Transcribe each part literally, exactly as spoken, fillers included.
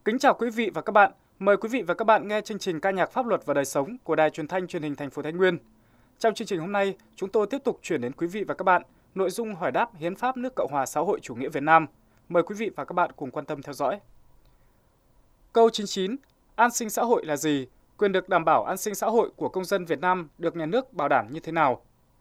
Kính chào quý vị và các bạn. Mời quý vị và các bạn nghe chương trình ca nhạc pháp luật và đời sống của Đài Truyền thanh Truyền hình Thành phố Thái Nguyên. Trong chương trình hôm nay, chúng tôi tiếp tục chuyển đến quý vị và các bạn nội dung hỏi đáp hiến pháp nước Cộng hòa xã hội chủ nghĩa Việt Nam. Mời quý vị và các bạn cùng quan tâm theo dõi. Câu chín mươi chín. An sinh xã hội là gì? Quyền được đảm bảo an sinh xã hội của công dân Việt Nam được nhà nước bảo đảm như thế nào?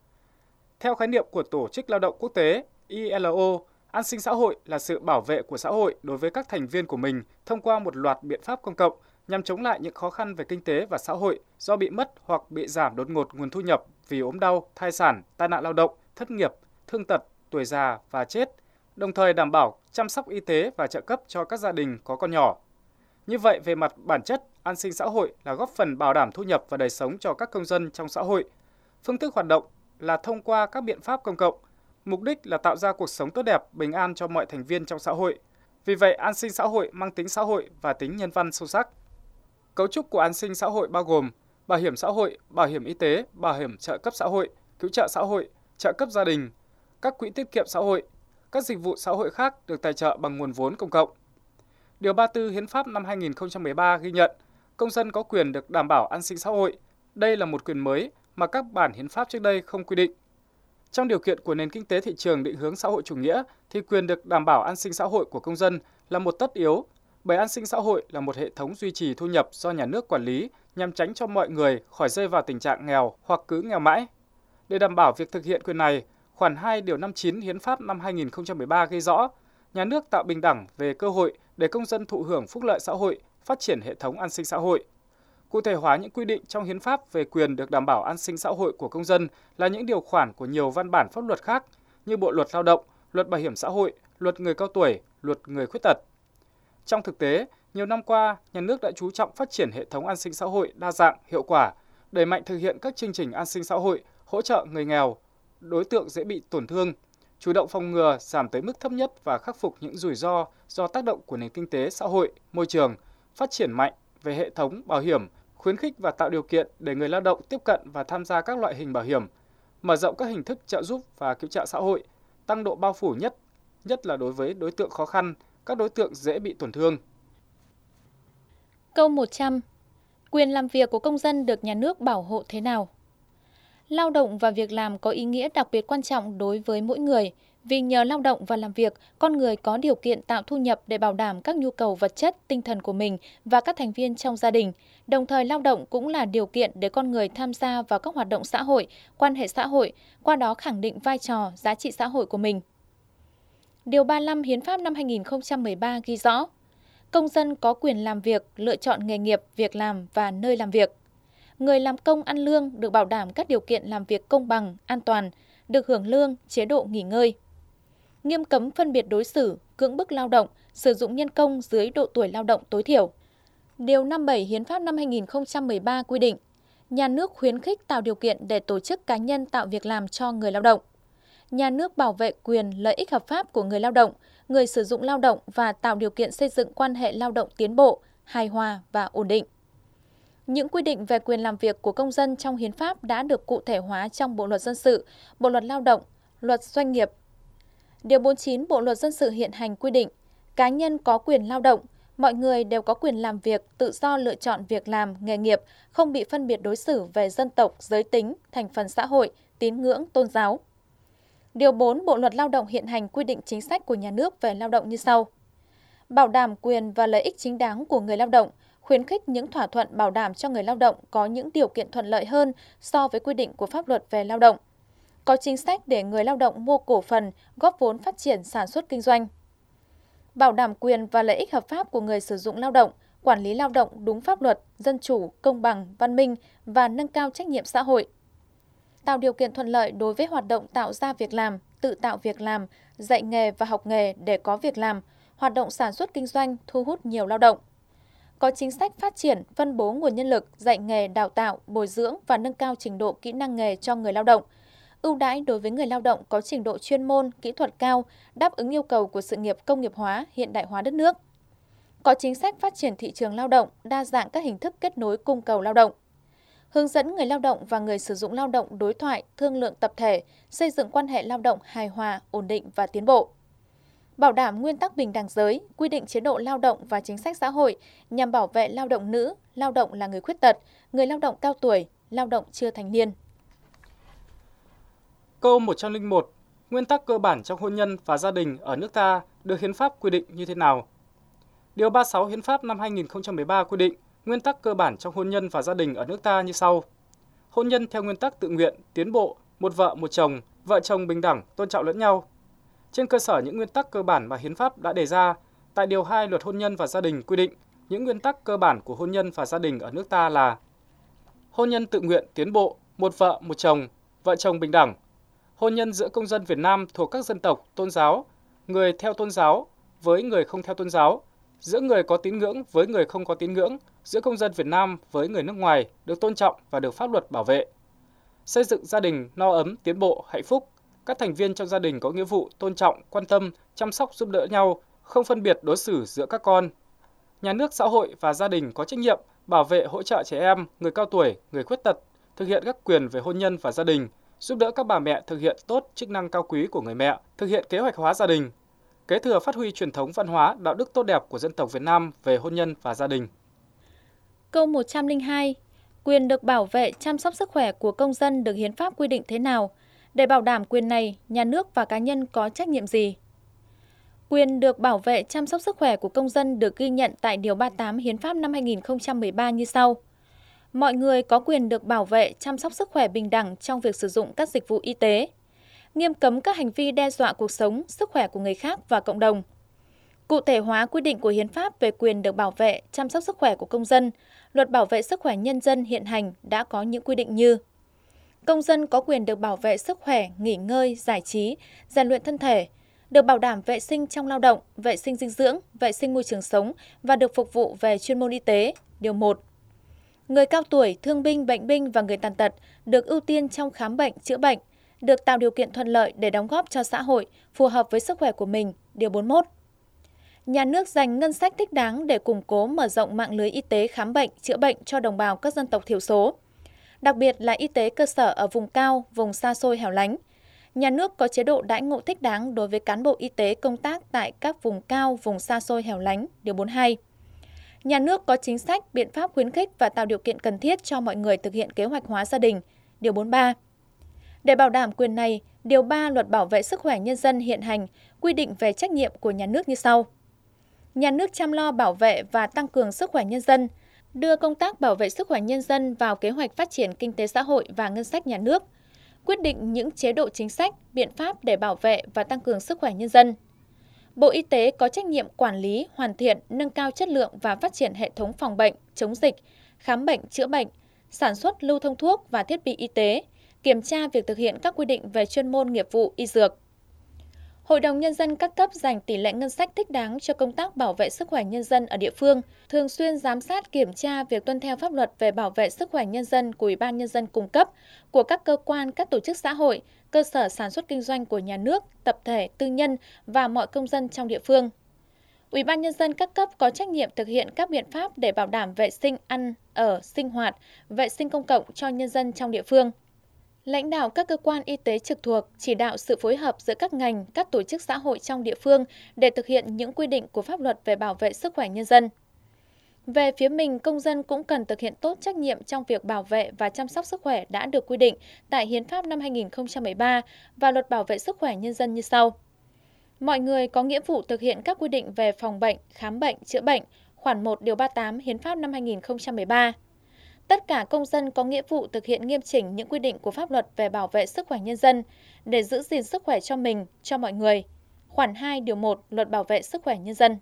Theo khái niệm của Tổ chức Lao động Quốc tế I L O, an sinh xã hội là sự bảo vệ của xã hội đối với các thành viên của mình thông qua một loạt biện pháp công cộng nhằm chống lại những khó khăn về kinh tế và xã hội do bị mất hoặc bị giảm đột ngột nguồn thu nhập vì ốm đau, thai sản, tai nạn lao động, thất nghiệp, thương tật, tuổi già và chết, đồng thời đảm bảo chăm sóc y tế và trợ cấp cho các gia đình có con nhỏ. Như vậy, về mặt bản chất, an sinh xã hội là góp phần bảo đảm thu nhập và đời sống cho các công dân trong xã hội. Phương thức hoạt động là thông qua các biện pháp công cộng, mục đích là tạo ra cuộc sống tốt đẹp, bình an cho mọi thành viên trong xã hội. Vì vậy, an sinh xã hội mang tính xã hội và tính nhân văn sâu sắc. Cấu trúc của an sinh xã hội bao gồm bảo hiểm xã hội, bảo hiểm y tế, bảo hiểm trợ cấp xã hội, cứu trợ xã hội, trợ cấp gia đình, các quỹ tiết kiệm xã hội, các dịch vụ xã hội khác được tài trợ bằng nguồn vốn công cộng. Điều ba mươi tư Hiến pháp năm hai nghìn không trăm mười ba ghi nhận, công dân có quyền được đảm bảo an sinh xã hội. Đây là một quyền mới mà các bản hiến pháp trước đây không quy định. Trong điều kiện của nền kinh tế thị trường định hướng xã hội chủ nghĩa, thì quyền được đảm bảo an sinh xã hội của công dân là một tất yếu, bởi an sinh xã hội là một hệ thống duy trì thu nhập do nhà nước quản lý nhằm tránh cho mọi người khỏi rơi vào tình trạng nghèo hoặc cứ nghèo mãi. Để đảm bảo việc thực hiện quyền này, khoản hai điều năm mươi chín Hiến pháp năm hai nghìn không trăm mười ba ghi rõ, nhà nước tạo bình đẳng về cơ hội để công dân thụ hưởng phúc lợi xã hội, phát triển hệ thống an sinh xã hội. Cụ thể hóa những quy định trong hiến pháp về quyền được đảm bảo an sinh xã hội của công dân là những điều khoản của nhiều văn bản pháp luật khác như Bộ luật Lao động, Luật Bảo hiểm xã hội, Luật người cao tuổi, Luật người khuyết tật. Trong thực tế, nhiều năm qua, nhà nước đã chú trọng phát triển hệ thống an sinh xã hội đa dạng, hiệu quả, đẩy mạnh thực hiện các chương trình an sinh xã hội, hỗ trợ người nghèo, đối tượng dễ bị tổn thương, chủ động phòng ngừa, giảm tới mức thấp nhất và khắc phục những rủi ro do tác động của nền kinh tế, xã hội, môi trường, phát triển mạnh về hệ thống bảo hiểm, khuyến khích và tạo điều kiện để người lao động tiếp cận và tham gia các loại hình bảo hiểm, mở rộng các hình thức trợ giúp và cứu trợ xã hội, tăng độ bao phủ nhất, nhất là đối với đối tượng khó khăn, các đối tượng dễ bị tổn thương. Câu một trăm. Quyền làm việc của công dân được nhà nước bảo hộ thế nào? Lao động và việc làm có ý nghĩa đặc biệt quan trọng đối với mỗi người, vì nhờ lao động và làm việc, con người có điều kiện tạo thu nhập để bảo đảm các nhu cầu vật chất, tinh thần của mình và các thành viên trong gia đình. Đồng thời, lao động cũng là điều kiện để con người tham gia vào các hoạt động xã hội, quan hệ xã hội, qua đó khẳng định vai trò, giá trị xã hội của mình. Điều ba mươi lăm Hiến pháp năm hai nghìn không trăm mười ba ghi rõ, công dân có quyền làm việc, lựa chọn nghề nghiệp, việc làm và nơi làm việc. Người làm công ăn lương được bảo đảm các điều kiện làm việc công bằng, an toàn, được hưởng lương, chế độ nghỉ ngơi. Nghiêm cấm phân biệt đối xử, cưỡng bức lao động, sử dụng nhân công dưới độ tuổi lao động tối thiểu. Điều năm mươi bảy Hiến pháp năm hai nghìn không trăm mười ba quy định, nhà nước khuyến khích tạo điều kiện để tổ chức cá nhân tạo việc làm cho người lao động. Nhà nước bảo vệ quyền lợi ích hợp pháp của người lao động, người sử dụng lao động và tạo điều kiện xây dựng quan hệ lao động tiến bộ, hài hòa và ổn định. Những quy định về quyền làm việc của công dân trong hiến pháp đã được cụ thể hóa trong Bộ luật dân sự, Bộ luật lao động, Luật doanh nghiệp. Điều bốn mươi chín Bộ luật dân sự hiện hành quy định, cá nhân có quyền lao động, mọi người đều có quyền làm việc, tự do lựa chọn việc làm, nghề nghiệp, không bị phân biệt đối xử về dân tộc, giới tính, thành phần xã hội, tín ngưỡng, tôn giáo. Điều bốn Bộ luật lao động hiện hành quy định chính sách của nhà nước về lao động như sau. Bảo đảm quyền và lợi ích chính đáng của người lao động, khuyến khích những thỏa thuận bảo đảm cho người lao động có những điều kiện thuận lợi hơn so với quy định của pháp luật về lao động. Có chính sách để người lao động mua cổ phần, góp vốn phát triển sản xuất kinh doanh. Bảo đảm quyền và lợi ích hợp pháp của người sử dụng lao động, quản lý lao động đúng pháp luật, dân chủ, công bằng, văn minh và nâng cao trách nhiệm xã hội. Tạo điều kiện thuận lợi đối với hoạt động tạo ra việc làm, tự tạo việc làm, dạy nghề và học nghề để có việc làm, hoạt động sản xuất kinh doanh thu hút nhiều lao động. Có chính sách phát triển, phân bố nguồn nhân lực, dạy nghề, đào tạo, bồi dưỡng và nâng cao trình độ kỹ năng nghề cho người lao động. Ưu đãi đối với người lao động có trình độ chuyên môn, kỹ thuật cao, đáp ứng yêu cầu của sự nghiệp công nghiệp hóa, hiện đại hóa đất nước. Có chính sách phát triển thị trường lao động, đa dạng các hình thức kết nối cung cầu lao động. Hướng dẫn người lao động và người sử dụng lao động đối thoại, thương lượng tập thể, xây dựng quan hệ lao động hài hòa, ổn định và tiến bộ. bảo đảm nguyên tắc bình đẳng giới, quy định chế độ lao động và chính sách xã hội nhằm bảo vệ lao động nữ, lao động là người khuyết tật, người lao động cao tuổi, lao động chưa thành niên. Câu một trăm lẻ một. Nguyên tắc cơ bản trong hôn nhân và gia đình ở nước ta được hiến pháp quy định như thế nào? Điều ba mươi sáu Hiến pháp năm hai nghìn không trăm mười ba quy định nguyên tắc cơ bản trong hôn nhân và gia đình ở nước ta như sau. Hôn nhân theo nguyên tắc tự nguyện, tiến bộ, một vợ một chồng, vợ chồng bình đẳng, tôn trọng lẫn nhau. Trên cơ sở những nguyên tắc cơ bản mà Hiến pháp đã đề ra, tại Điều hai Luật Hôn nhân và Gia đình quy định những nguyên tắc cơ bản của hôn nhân và gia đình ở nước ta là: hôn nhân tự nguyện, tiến bộ, một vợ một chồng, vợ chồng bình đẳng. Hôn nhân giữa công dân Việt Nam thuộc các dân tộc, tôn giáo, người theo tôn giáo với người không theo tôn giáo, giữa người có tín ngưỡng với người không có tín ngưỡng, giữa công dân Việt Nam với người nước ngoài được tôn trọng và được pháp luật bảo vệ. Xây dựng gia đình no ấm, tiến bộ, hạnh phúc. Các thành viên trong gia đình có nghĩa vụ tôn trọng, quan tâm, chăm sóc giúp đỡ nhau, không phân biệt đối xử giữa các con. Nhà nước, xã hội và gia đình có trách nhiệm bảo vệ, hỗ trợ trẻ em, người cao tuổi, người khuyết tật, thực hiện các quyền về hôn nhân và gia đình, giúp đỡ các bà mẹ thực hiện tốt chức năng cao quý của người mẹ, thực hiện kế hoạch hóa gia đình, kế thừa phát huy truyền thống văn hóa, đạo đức tốt đẹp của dân tộc Việt Nam về hôn nhân và gia đình. Câu một trăm lẻ hai. Quyền được bảo vệ, chăm sóc sức khỏe của công dân được hiến pháp quy định thế nào? Để bảo đảm quyền này, nhà nước và cá nhân có trách nhiệm gì? Quyền được bảo vệ, chăm sóc sức khỏe của công dân được ghi nhận tại Điều ba mươi tám Hiến pháp năm hai nghìn không trăm mười ba như sau. Mọi người có quyền được bảo vệ, chăm sóc sức khỏe bình đẳng trong việc sử dụng các dịch vụ y tế. Nghiêm cấm các hành vi đe dọa cuộc sống, sức khỏe của người khác và cộng đồng. Cụ thể hóa quy định của Hiến pháp về quyền được bảo vệ, chăm sóc sức khỏe của công dân, Luật Bảo vệ Sức khỏe Nhân dân hiện hành đã có những quy định như: công dân có quyền được bảo vệ sức khỏe, nghỉ ngơi, giải trí, rèn luyện thân thể, được bảo đảm vệ sinh trong lao động, vệ sinh dinh dưỡng, vệ sinh môi trường sống và được phục vụ về chuyên môn y tế. Điều một. Người cao tuổi, thương binh, bệnh binh và người tàn tật được ưu tiên trong khám bệnh, chữa bệnh, được tạo điều kiện thuận lợi để đóng góp cho xã hội, phù hợp với sức khỏe của mình. Điều bốn mươi mốt. Nhà nước dành ngân sách thích đáng để củng cố mở rộng mạng lưới y tế khám bệnh, chữa bệnh cho đồng bào các dân tộc thiểu số, đặc biệt là y tế cơ sở ở vùng cao, vùng xa xôi hẻo lánh. Nhà nước có chế độ đãi ngộ thích đáng đối với cán bộ y tế công tác tại các vùng cao, vùng xa xôi hẻo lánh. Điều bốn mươi hai. Nhà nước có chính sách, biện pháp khuyến khích và tạo điều kiện cần thiết cho mọi người thực hiện kế hoạch hóa gia đình. Điều bốn mươi ba. Để bảo đảm quyền này, Điều ba Luật Bảo vệ Sức khỏe Nhân dân hiện hành quy định về trách nhiệm của nhà nước như sau. Nhà nước chăm lo bảo vệ và tăng cường sức khỏe nhân dân, đưa công tác bảo vệ sức khỏe nhân dân vào kế hoạch phát triển kinh tế xã hội và ngân sách nhà nước, quyết định những chế độ chính sách, biện pháp để bảo vệ và tăng cường sức khỏe nhân dân. Bộ Y tế có trách nhiệm quản lý, hoàn thiện, nâng cao chất lượng và phát triển hệ thống phòng bệnh, chống dịch, khám bệnh, chữa bệnh, sản xuất, lưu thông thuốc và thiết bị y tế, kiểm tra việc thực hiện các quy định về chuyên môn nghiệp vụ y dược. Hội đồng Nhân dân các cấp dành tỷ lệ ngân sách thích đáng cho công tác bảo vệ sức khỏe nhân dân ở địa phương, thường xuyên giám sát kiểm tra việc tuân theo pháp luật về bảo vệ sức khỏe nhân dân của Ủy ban Nhân dân cung cấp, của các cơ quan, các tổ chức xã hội, cơ sở sản xuất kinh doanh của nhà nước, tập thể, tư nhân và mọi công dân trong địa phương. Ủy ban Nhân dân các cấp có trách nhiệm thực hiện các biện pháp để bảo đảm vệ sinh ăn, ở, sinh hoạt, vệ sinh công cộng cho nhân dân trong địa phương. Lãnh đạo các cơ quan y tế trực thuộc chỉ đạo sự phối hợp giữa các ngành, các tổ chức xã hội trong địa phương để thực hiện những quy định của pháp luật về bảo vệ sức khỏe nhân dân. Về phía mình, công dân cũng cần thực hiện tốt trách nhiệm trong việc bảo vệ và chăm sóc sức khỏe đã được quy định tại Hiến pháp năm hai nghìn không trăm mười ba và Luật Bảo vệ Sức khỏe Nhân dân như sau. Mọi người có nghĩa vụ thực hiện các quy định về phòng bệnh, khám bệnh, chữa bệnh, khoản một Điều ba mươi tám Hiến pháp năm hai nghìn không trăm mười ba. Tất cả công dân có nghĩa vụ thực hiện nghiêm chỉnh những quy định của pháp luật về bảo vệ sức khỏe nhân dân để giữ gìn sức khỏe cho mình, cho mọi người. Khoản hai Điều một Luật Bảo vệ Sức khỏe Nhân dân.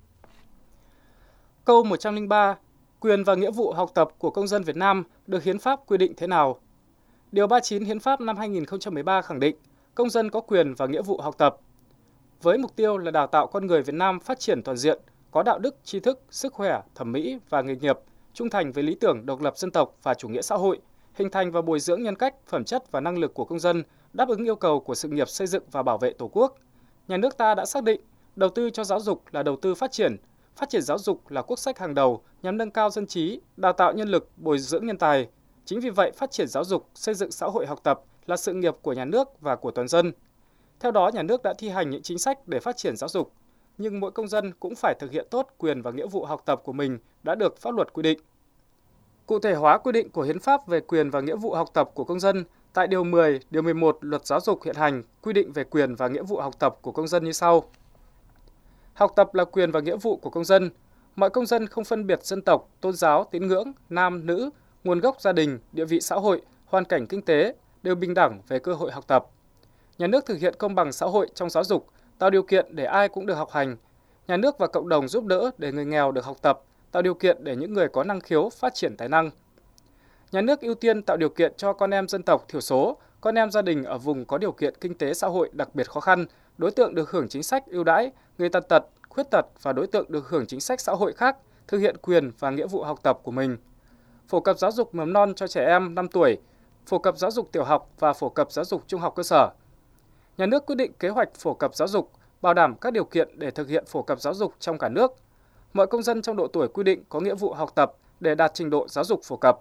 Câu một trăm lẻ ba. Quyền và nghĩa vụ học tập của công dân Việt Nam được Hiến pháp quy định thế nào? Điều ba mươi chín Hiến pháp năm hai nghìn không trăm mười ba khẳng định công dân có quyền và nghĩa vụ học tập. Với mục tiêu là đào tạo con người Việt Nam phát triển toàn diện, có đạo đức, tri thức, sức khỏe, thẩm mỹ và nghề nghiệp, trung thành với lý tưởng độc lập dân tộc và chủ nghĩa xã hội, hình thành và bồi dưỡng nhân cách, phẩm chất và năng lực của công dân, đáp ứng yêu cầu của sự nghiệp xây dựng và bảo vệ Tổ quốc. Nhà nước ta đã xác định đầu tư cho giáo dục là đầu tư phát triển, phát triển giáo dục là quốc sách hàng đầu nhằm nâng cao dân trí, đào tạo nhân lực, bồi dưỡng nhân tài. Chính vì vậy, phát triển giáo dục, xây dựng xã hội học tập là sự nghiệp của nhà nước và của toàn dân. Theo đó, nhà nước đã thi hành những chính sách để phát triển giáo dục. nhưng mỗi công dân cũng phải thực hiện tốt quyền và nghĩa vụ học tập của mình đã được pháp luật quy định. Cụ thể hóa quy định của Hiến pháp về quyền và nghĩa vụ học tập của công dân tại Điều mười, Điều mười một Luật Giáo dục hiện hành quy định về quyền và nghĩa vụ học tập của công dân như sau. Học tập là quyền và nghĩa vụ của công dân. Mọi công dân không phân biệt dân tộc, tôn giáo, tín ngưỡng, nam, nữ, nguồn gốc gia đình, địa vị xã hội, hoàn cảnh kinh tế đều bình đẳng về cơ hội học tập. Nhà nước thực hiện công bằng xã hội trong giáo dục, tạo điều kiện để ai cũng được học hành. Nhà nước và cộng đồng giúp đỡ để người nghèo được học tập, tạo điều kiện để những người có năng khiếu phát triển tài năng. Nhà nước ưu tiên tạo điều kiện cho con em dân tộc thiểu số, con em gia đình ở vùng có điều kiện kinh tế xã hội đặc biệt khó khăn, đối tượng được hưởng chính sách ưu đãi, người tàn tật, khuyết tật và đối tượng được hưởng chính sách xã hội khác thực hiện quyền và nghĩa vụ học tập của mình. Phổ cập giáo dục mầm non cho trẻ em năm tuổi, phổ cập giáo dục tiểu học và phổ cập giáo dục trung học cơ sở. Nhà nước quyết định kế hoạch phổ cập giáo dục, bảo đảm các điều kiện để thực hiện phổ cập giáo dục trong cả nước. Mọi công dân trong độ tuổi quy định có nghĩa vụ học tập để đạt trình độ giáo dục phổ cập.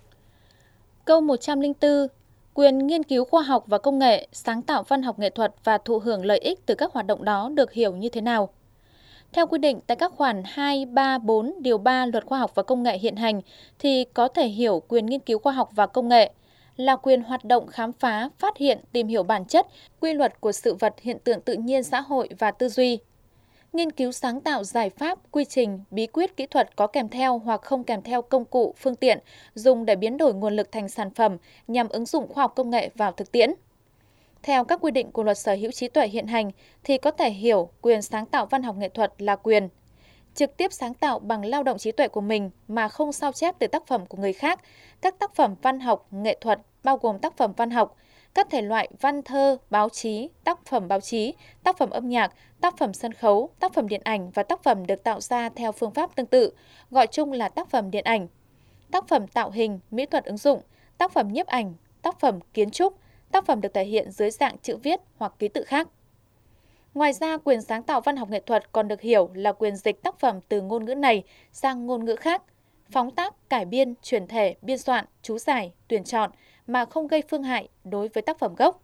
Câu một trăm lẻ bốn. Quyền nghiên cứu khoa học và công nghệ, sáng tạo văn học nghệ thuật và thụ hưởng lợi ích từ các hoạt động đó được hiểu như thế nào? Theo quy định tại các khoản hai, ba, bốn, điều ba Luật Khoa học và Công nghệ hiện hành thì có thể hiểu quyền nghiên cứu khoa học và công nghệ là quyền hoạt động khám phá, phát hiện, tìm hiểu bản chất, quy luật của sự vật, hiện tượng tự nhiên, xã hội và tư duy. Nghiên cứu sáng tạo giải pháp, quy trình, bí quyết kỹ thuật có kèm theo hoặc không kèm theo công cụ, phương tiện dùng để biến đổi nguồn lực thành sản phẩm nhằm ứng dụng khoa học công nghệ vào thực tiễn. Theo các quy định của Luật Sở hữu trí tuệ hiện hành thì có thể hiểu quyền sáng tạo văn học nghệ thuật là quyền trực tiếp sáng tạo bằng lao động trí tuệ của mình mà không sao chép từ tác phẩm của người khác, các tác phẩm văn học, nghệ thuật bao gồm tác phẩm văn học, các thể loại văn thơ, báo chí, tác phẩm báo chí, tác phẩm âm nhạc, tác phẩm sân khấu, tác phẩm điện ảnh và tác phẩm được tạo ra theo phương pháp tương tự, gọi chung là tác phẩm điện ảnh, tác phẩm tạo hình, mỹ thuật ứng dụng, tác phẩm nhiếp ảnh, tác phẩm kiến trúc, tác phẩm được thể hiện dưới dạng chữ viết hoặc ký tự khác. Ngoài ra, quyền sáng tạo văn học nghệ thuật còn được hiểu là quyền dịch tác phẩm từ ngôn ngữ này sang ngôn ngữ khác, phóng tác, cải biên, chuyển thể, biên soạn, chú giải, tuyển chọn mà không gây phương hại đối với tác phẩm gốc.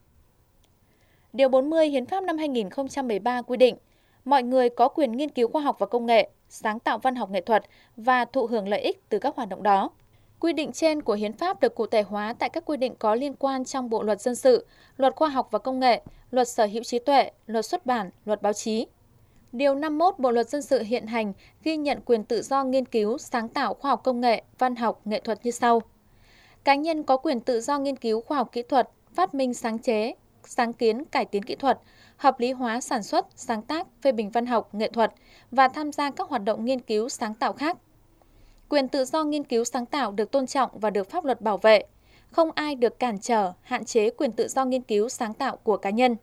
Điều bốn mươi Hiến pháp năm hai nghìn không trăm mười ba quy định, mọi người có quyền nghiên cứu khoa học và công nghệ, sáng tạo văn học nghệ thuật và thụ hưởng lợi ích từ các hoạt động đó. Quy định trên của Hiến pháp được cụ thể hóa tại các quy định có liên quan trong Bộ Luật Dân sự, Luật Khoa học và Công nghệ, Luật Sở hữu trí tuệ, Luật xuất bản, Luật báo chí. Điều năm mươi mốt Bộ Luật Dân sự hiện hành ghi nhận quyền tự do nghiên cứu, sáng tạo khoa học công nghệ, văn học, nghệ thuật như sau. Cá nhân có quyền tự do nghiên cứu khoa học kỹ thuật, phát minh sáng chế, sáng kiến, cải tiến kỹ thuật, hợp lý hóa sản xuất, sáng tác, phê bình văn học, nghệ thuật và tham gia các hoạt động nghiên cứu sáng tạo khác. Quyền tự do nghiên cứu sáng tạo được tôn trọng và được pháp luật bảo vệ. Không ai được cản trở, hạn chế quyền tự do nghiên cứu sáng tạo của cá nhân.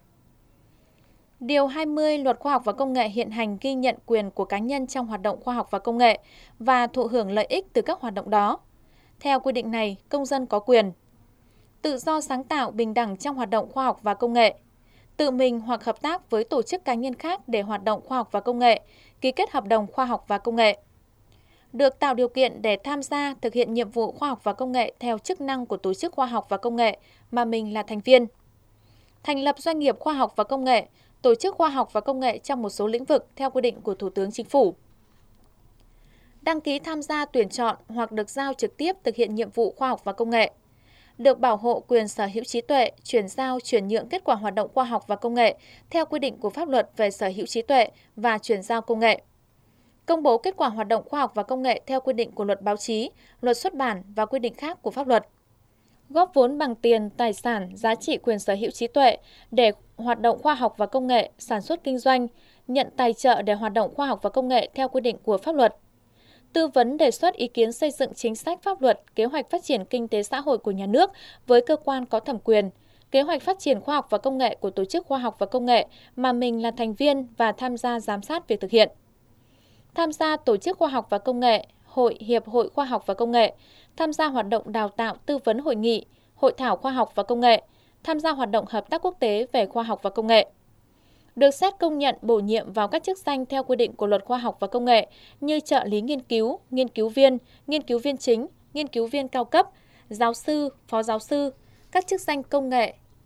Điều hai mươi Luật Khoa học và Công nghệ hiện hành ghi nhận quyền của cá nhân trong hoạt động khoa học và công nghệ và thụ hưởng lợi ích từ các hoạt động đó. Theo quy định này, công dân có quyền tự do sáng tạo bình đẳng trong hoạt động khoa học và công nghệ, tự mình hoặc hợp tác với tổ chức cá nhân khác để hoạt động khoa học và công nghệ, ký kết hợp đồng khoa học và công nghệ, được tạo điều kiện để tham gia thực hiện nhiệm vụ khoa học và công nghệ theo chức năng của tổ chức khoa học và công nghệ mà mình là thành viên, thành lập doanh nghiệp khoa học và công nghệ, tổ chức khoa học và công nghệ trong một số lĩnh vực theo quy định của Thủ tướng Chính phủ, đăng ký tham gia tuyển chọn hoặc được giao trực tiếp thực hiện nhiệm vụ khoa học và công nghệ, được bảo hộ quyền sở hữu trí tuệ, chuyển giao, chuyển nhượng kết quả hoạt động khoa học và công nghệ theo quy định của pháp luật về sở hữu trí tuệ và chuyển giao công nghệ, công bố kết quả hoạt động khoa học và công nghệ theo quy định của Luật báo chí, Luật xuất bản và quy định khác của pháp luật, góp vốn bằng tiền, tài sản, giá trị quyền sở hữu trí tuệ để hoạt động khoa học và công nghệ, sản xuất kinh doanh, nhận tài trợ để hoạt động khoa học và công nghệ theo quy định của pháp luật, tư vấn đề xuất ý kiến xây dựng chính sách pháp luật, kế hoạch phát triển kinh tế xã hội của nhà nước với cơ quan có thẩm quyền, kế hoạch phát triển khoa học và công nghệ của tổ chức khoa học và công nghệ mà mình là thành viên và tham gia giám sát việc thực hiện. Tham gia tổ chức khoa học và công nghệ, hội, hiệp hội khoa học và công nghệ, tham gia hoạt động đào tạo, tư vấn hội nghị, hội thảo khoa học và công nghệ, tham gia hoạt động hợp tác quốc tế về khoa học và công nghệ. Được xét công nhận bổ nhiệm vào các chức danh theo quy định của Luật Khoa học và Công nghệ như trợ lý nghiên cứu, nghiên cứu viên, nghiên cứu viên chính, nghiên cứu viên cao cấp, giáo sư, phó giáo sư, các chức danh công nghệ,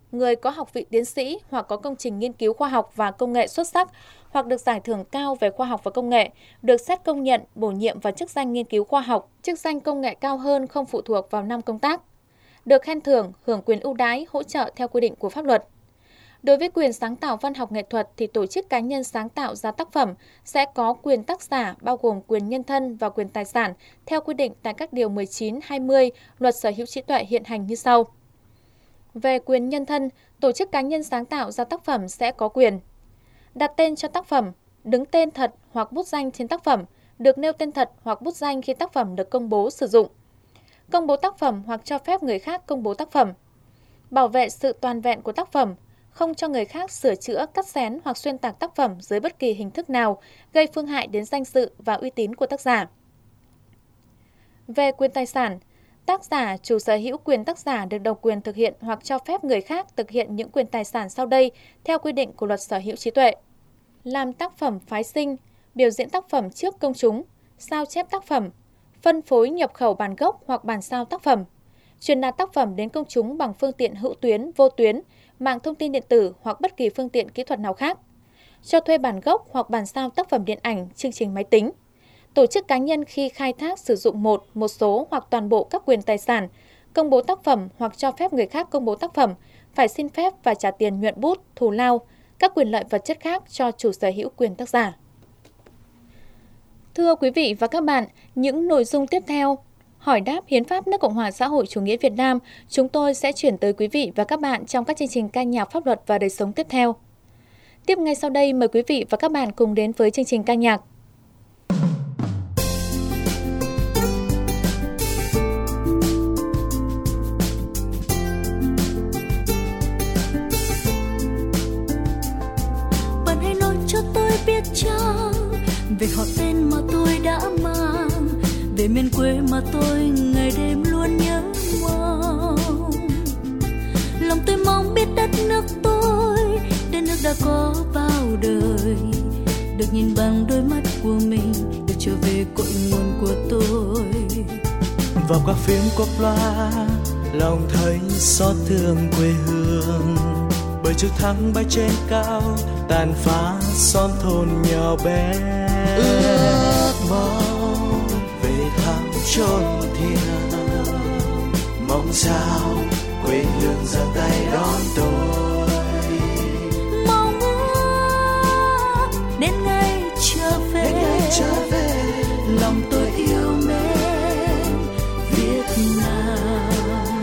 người có học vị tiến sĩ hoặc có công trình nghiên cứu khoa học và công nghệ xuất sắc hoặc được giải thưởng cao về khoa học và công nghệ, được xét công nhận, bổ nhiệm vào chức danh nghiên cứu khoa học, chức danh công nghệ cao hơn không phụ thuộc vào năm công tác, được khen thưởng, hưởng quyền ưu đãi, hỗ trợ theo quy định của pháp luật. Đối với quyền sáng tạo văn học nghệ thuật thì tổ chức cá nhân sáng tạo ra tác phẩm sẽ có quyền tác giả bao gồm quyền nhân thân và quyền tài sản theo quy định tại các điều mười chín, hai mươi Luật Sở hữu trí tuệ hiện hành như sau. Về quyền nhân thân, tổ chức cá nhân sáng tạo ra tác phẩm sẽ có quyền đặt tên cho tác phẩm, đứng tên thật hoặc bút danh trên tác phẩm, được nêu tên thật hoặc bút danh khi tác phẩm được công bố sử dụng, công bố tác phẩm hoặc cho phép người khác công bố tác phẩm, bảo vệ sự toàn vẹn của tác phẩm, không cho người khác sửa chữa, cắt xén hoặc xuyên tạc tác phẩm dưới bất kỳ hình thức nào, gây phương hại đến danh dự và uy tín của tác giả. Về quyền tài sản, tác giả, chủ sở hữu quyền tác giả được độc quyền thực hiện hoặc cho phép người khác thực hiện những quyền tài sản sau đây theo quy định của Luật Sở hữu trí tuệ. Làm tác phẩm phái sinh, biểu diễn tác phẩm trước công chúng, sao chép tác phẩm, phân phối nhập khẩu bản gốc hoặc bản sao tác phẩm, truyền đạt tác phẩm đến công chúng bằng phương tiện hữu tuyến, vô tuyến, mạng thông tin điện tử hoặc bất kỳ phương tiện kỹ thuật nào khác, cho thuê bản gốc hoặc bản sao tác phẩm điện ảnh, chương trình máy tính. Tổ chức cá nhân khi khai thác sử dụng một, một số hoặc toàn bộ các quyền tài sản, công bố tác phẩm hoặc cho phép người khác công bố tác phẩm, phải xin phép và trả tiền nhuận bút, thù lao, các quyền lợi vật chất khác cho chủ sở hữu quyền tác giả. Thưa quý vị và các bạn, những nội dung tiếp theo hỏi đáp hiến pháp nước Cộng hòa xã hội chủ nghĩa Việt Nam chúng tôi sẽ chuyển tới quý vị và các bạn trong các chương trình ca nhạc pháp luật và đời sống tiếp theo. Tiếp ngay sau đây mời quý vị và các bạn cùng đến với chương trình ca nhạc. Bạn hãy nói cho tôi biết chăng về họ tên mà tôi đã mang, về miền quê mà tôi ngày đêm luôn nhớ mong. Lòng tôi mong biết đất nước tôi, đất nước đã có bao đời, được nhìn bằng đôi mắt của mình, được trở về cội nguồn của tôi. Vào các phim cop loa, lòng thấy xót thương quê hương, bởi trực thăng bay trên cao, tàn phá xóm thôn nhỏ bé. Ước mong về thăm chốn thiêng, mong sao quê hương giang tay đón tôi. Mong ước đến ngày trở về, đến ngày trở về, lòng tôi yêu mến Việt Nam.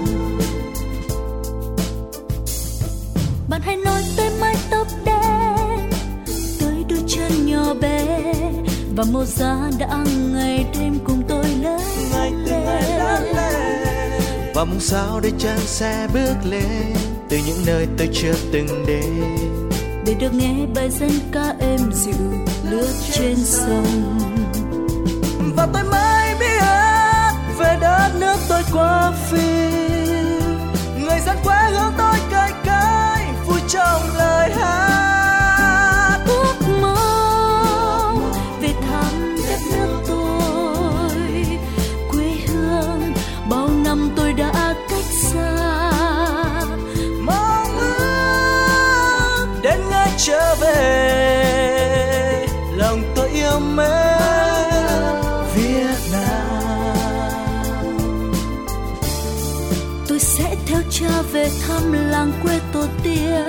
Bạn hãy nói tới mái tóc đen, tới đôi chân nhỏ bé, và màu da đã ngày đêm cùng tôi lớn ngày từng ngày lớn lên, và mong sao để chân xe bước lên từ những nơi tôi chưa từng đến, để được nghe bài dân ca êm dịu lướt trên sông. Và tôi mới biết về đất nước tôi qua phim, người dân quê hương tôi cay cay vui trong lời hát. Ước mong về thăm đất nước tôi, quê hương bao năm tôi đã cách xa. Mong ước đến ngày trở về, lòng tôi yêu mến Việt Nam. Tôi sẽ theo cha về thăm làng quê tổ tiên,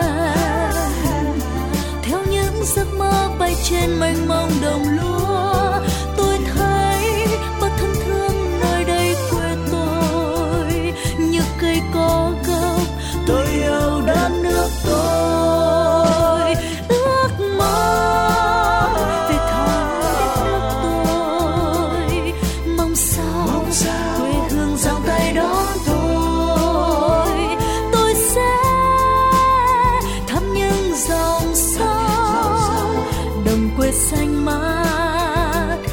theo những giấc mơ bay trên mênh mông đồng lúa. Tôi thấy bao thân thương nơi đây quê tôi, như cây có gốc. Tôi yêu đất nước tôi, ước mơ về thăm đất nước tôi, mong sao, Mong sao quê hương giang tay đón tôi. Tôi sẽ thăm những dòng sông, đồng quê xanh mát,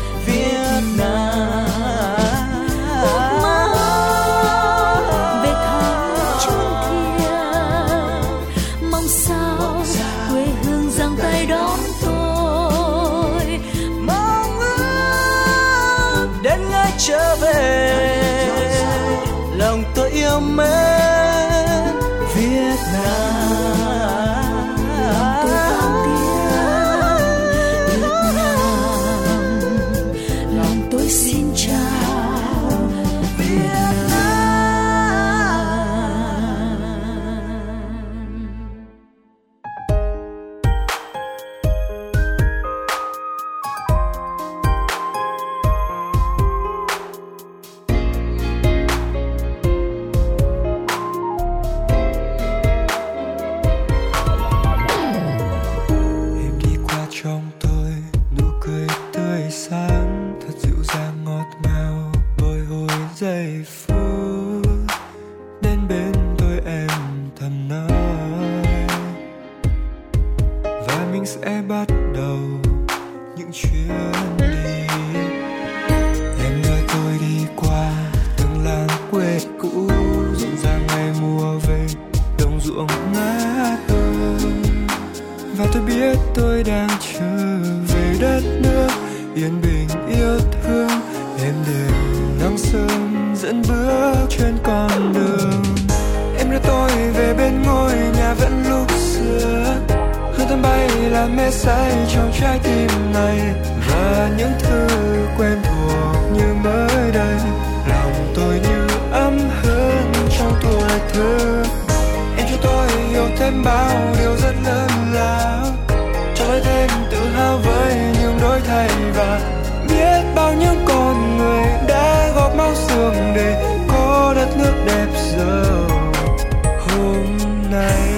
sẽ bắt đầu những chuyến đi. Em đưa tôi đi qua từng làng quê cũ, rộn ràng ngày mùa về, đồng ruộng ngát hương. Và tôi biết tôi đang trở về đất nước yên bình yêu thương. Em đều nắng sớm dẫn bước trên con đường. Em đưa tôi về bên ngôi nhà vẫn lúc xưa, hương thơm bay làm mê say trong trái tim này. Và những thứ quen thuộc như mới đây, lòng tôi như ấm hơn trong tuổi thơ. Em cho tôi hiểu thêm bao điều rất lớn lao, cho tôi thêm tự hào với những đổi thay. Và biết bao những con người đã góp máu xương để có đất nước đẹp giàu hôm nay.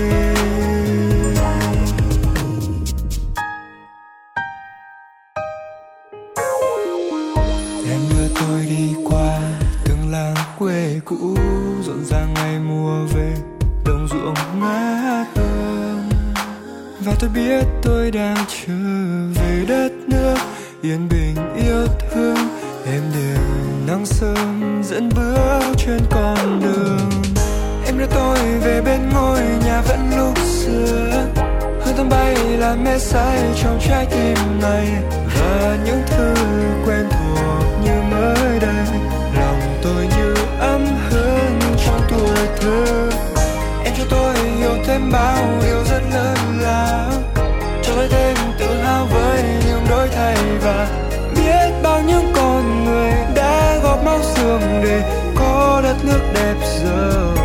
Em đưa tôi đi qua từng làng quê cũ, rộn ràng ngày mùa về, đồng ruộng ngát hương. Và tôi biết tôi đang trở về đất nước yên bình yêu thương. Em đều nắng sớm dẫn bước trên con đường. Em đưa tôi về bên ngôi nhà vẫn lúc xưa, hương thơm bay làm mê say trong trái tim này. Và những thứ quen thuộc như mới đây, lòng tôi như ấm hơn trong tuổi thơ. Em cho tôi hiểu thêm bao điều rất lớn lao, cho tôi thêm tự hào với những đổi thay. Và biết bao những con người đã góp máu xương để có đất nước đẹp giàu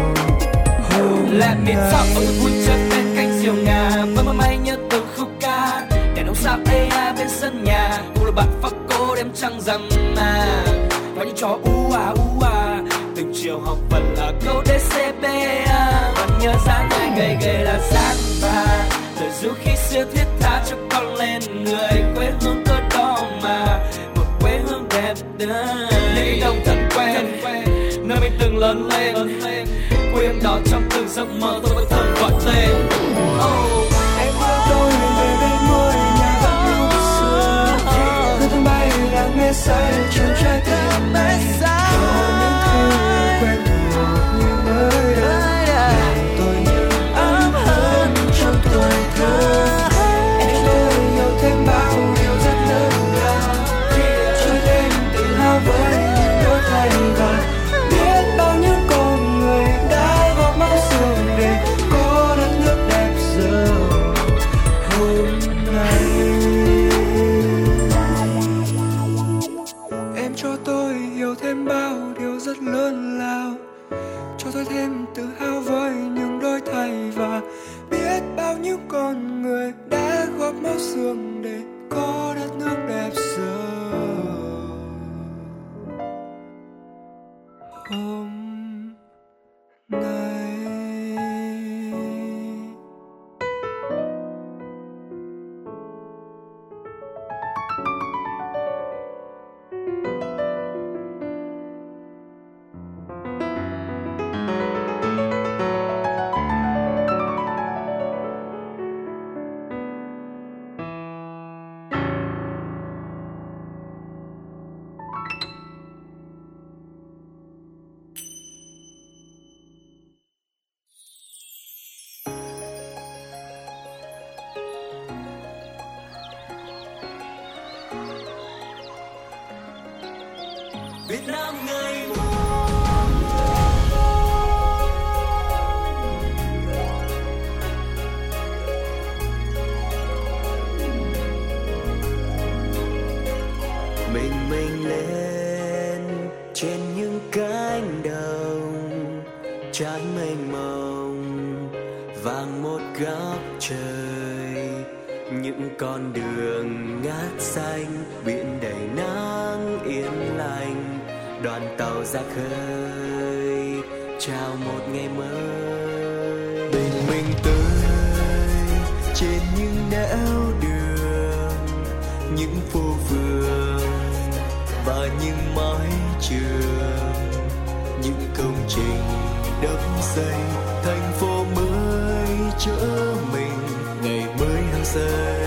hôm Let me nay. talk ở vui chơi bên cánh diều ngà, vẫn mơ may nhớ từng khúc ca. Đèn ông sao ê a bên sân nhà, cô là bạn phác cô đêm trăng rằm mà. Và những trò u à u à, từng chiều học vẫn là câu đê xê bê a. Vẫn nhớ dáng người gầy gầy là dáng bà, lời ru khi xưa thiết tha cho con lên người. Quê hương tôi đó mà, một quê hương đẹp đời. Những đông thân quen, nơi mình từng lớn lên. Quê em đó trong từng giấc mơ tôi vẫn thường gọi tên. Oh. Em đưa tôi về bên ngôi nhà vẫn lúc xưa, hương thơm bay làm mê say trong trái tim này. Có những thứ quen thuộc như mới đây, lòng tôi như ấm hơn trong tuổi thơ. Em cho tôi hiểu thêm bao điều rất lớn lao, cho thêm tự hào với những đổi thay. Và biết bao những con người đã góp máu xương để có đất nước đẹp giàu hôm nay. Em cho tôi hiểu thêm bao điều rất lớn lao, cho tôi thêm tự hào với những đổi thay. Và biết bao những con người đã góp máu xương để có đất nước đẹp giàu hôm nay. Việt Nam ngày mình mình lên trên những cánh đồng trải mênh mông vàng một góc trời, những con đường ngát xanh, biển đầy nắng yên lành, đoàn tàu ra khơi chào một ngày mới. Bình minh tới trên những nẻo đường, những phố phường và những mái trường, những công trình đắp xây thành phố mới chở mình ngày mới hăng say.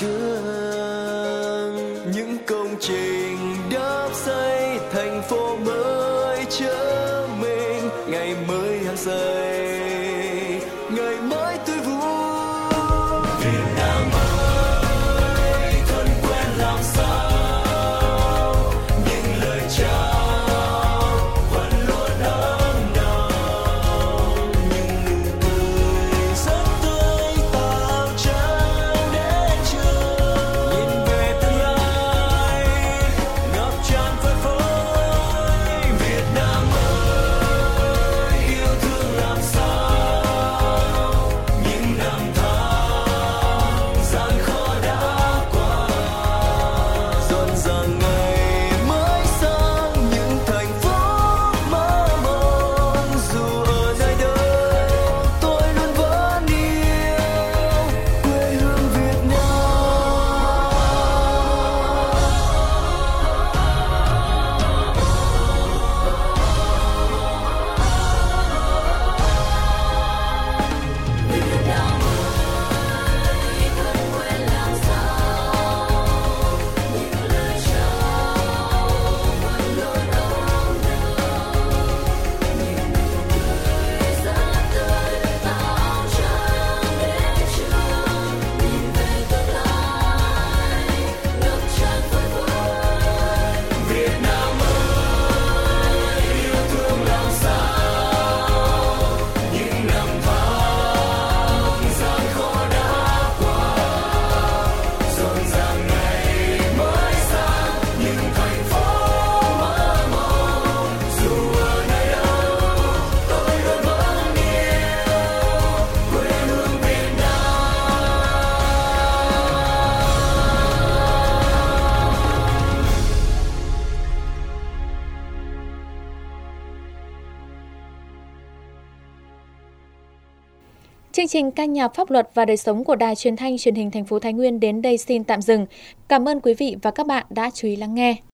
hương, những công trình đắp xây thành phố mới chở mình, ngày mới hăng say, ngày mới tươi vui. Việt Nam ơi, thân quen làm sao, những lời chào vẫn luôn ấm nồng, những nụ cười rất tươi tạo tràn đến trường. Nhìn về tương lai ngập tràn phơi phới, Việt Nam ơi, yêu thương làm sao, những năm tháng gian khó đã qua, dần dần ngày mới sang những thành phố mơ mộng. Dù ở nơi đâu tôi luôn vẫn yêu quê hương Việt Nam. Chương trình ca nhạc pháp luật và đời sống của Đài Truyền thanh Truyền hình thành phố Thái Nguyên đến đây xin tạm dừng. Cảm ơn quý vị và các bạn đã chú ý lắng nghe.